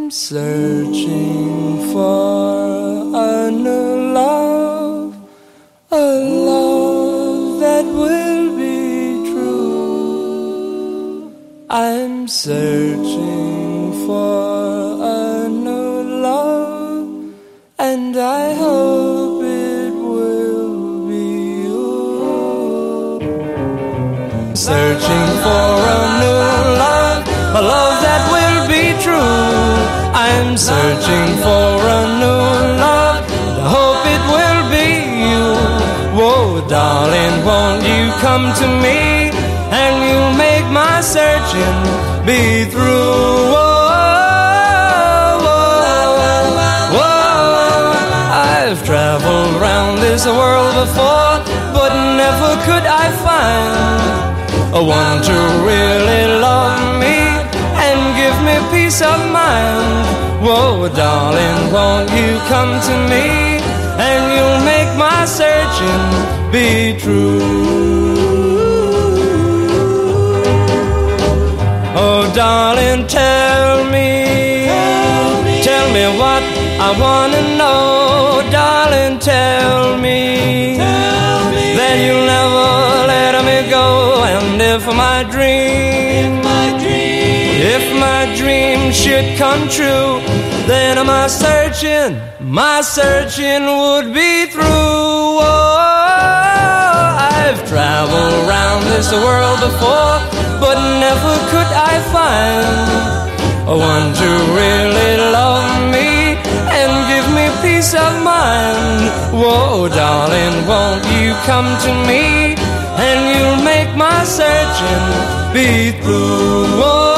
searching for a new love, a love that will be true. I'm searching for a new love, and I hope it will be you. Searching for a new love, a love that will be true. I'm searching for a new love, I hope it will be you. Whoa, darling, won't you come to me, and you'll make my searching be through. Whoa, whoa, whoa. I've traveled around this world before, but never could I find a one to really love me and give me peace of mind. Whoa, darling, won't you come to me, and you'll make my searching be true. Oh, darling, tell me what I want to know. Darling, tell me that you'll never let me go. And if my dream should come true, then my searching would be through. Oh, I've traveled around this world before, but never could I find a one to really love me and give me peace of mind. Whoa, darling, won't you come to me, and you'll make my searching be through. Whoa,